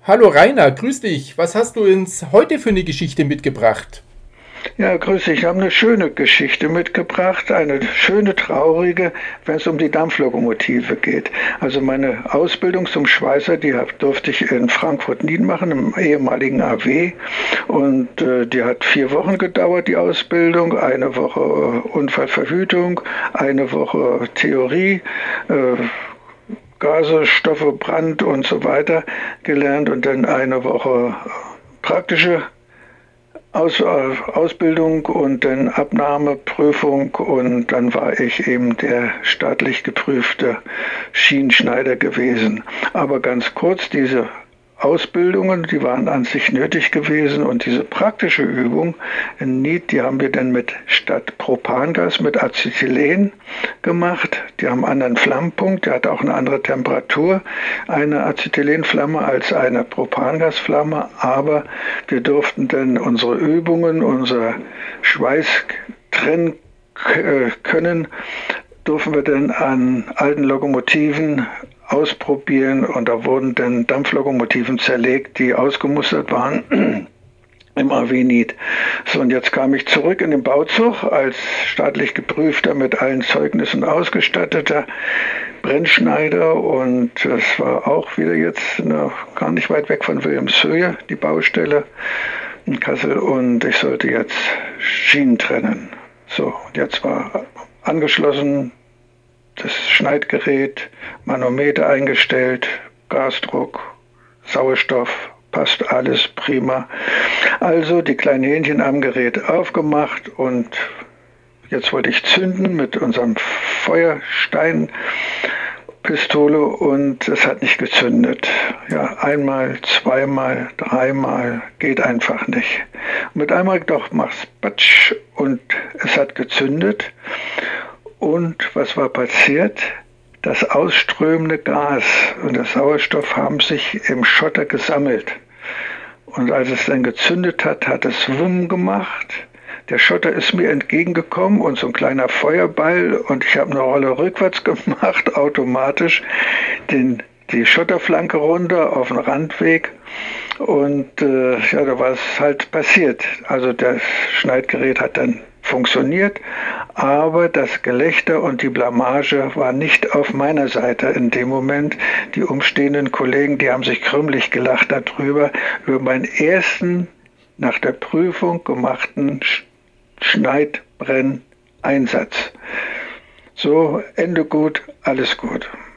Hallo Rainer, grüß dich. Was hast du uns heute für eine Geschichte mitgebracht? Ja, grüß dich. Ich habe eine schöne Geschichte mitgebracht, eine schöne, traurige, wenn es um die Dampflokomotive geht. Also meine Ausbildung zum Schweißer, durfte ich in Frankfurt-Nied machen, im ehemaligen AW. Und die hat 4 Wochen gedauert, die Ausbildung. Eine Woche Unfallverhütung, eine Woche Theorie, äh, Gase, Stoffe, Brand und so weiter gelernt und dann eine Woche praktische Ausbildung und dann Abnahmeprüfung und dann war ich eben der staatlich geprüfte Schienenschneider gewesen. Aber ganz kurz, diese Ausbildungen, die waren an sich nötig gewesen und diese praktische Übung in Nied, die haben wir dann statt Propangas mit Acetylen gemacht. Die haben einen anderen Flammenpunkt, der hat auch eine andere Temperatur, eine Acetylenflamme als eine Propangasflamme, aber wir durften dann unsere Übungen, unser Schweiß trennen können, durften wir dann an alten Lokomotiven ausprobieren und da wurden dann Dampflokomotiven zerlegt, die ausgemustert waren im AW Nied. So, und jetzt kam ich zurück in den Bauzug als staatlich geprüfter, mit allen Zeugnissen ausgestatteter Brennschneider und es war auch wieder jetzt gar nicht weit weg von Wilhelmshöhe, die Baustelle in Kassel und ich sollte jetzt Schienen trennen. So, und jetzt war angeschlossen das Schneidgerät, Manometer eingestellt, Gasdruck, Sauerstoff, passt alles prima. Also die kleinen Hähnchen am Gerät aufgemacht und jetzt wollte ich zünden mit unserem Feuersteinpistole und es hat nicht gezündet. Ja, einmal, zweimal, dreimal, geht einfach nicht. Mit einmal doch mach's Batsch und es hat gezündet. Und was war passiert? Das ausströmende Gas und der Sauerstoff haben sich im Schotter gesammelt. Und als es dann gezündet hat, hat es Wumm gemacht. Der Schotter ist mir entgegengekommen und so ein kleiner Feuerball und ich habe eine Rolle rückwärts gemacht, automatisch, die Schotterflanke runter auf den Randweg. Und ja, da war es halt passiert. Also das Schneidgerät hat dann funktioniert, aber das Gelächter und die Blamage war nicht auf meiner Seite in dem Moment. Die umstehenden Kollegen, die haben sich krümmelig gelacht darüber, über meinen ersten nach der Prüfung gemachten Schneidbrenneinsatz. So, Ende gut, alles gut.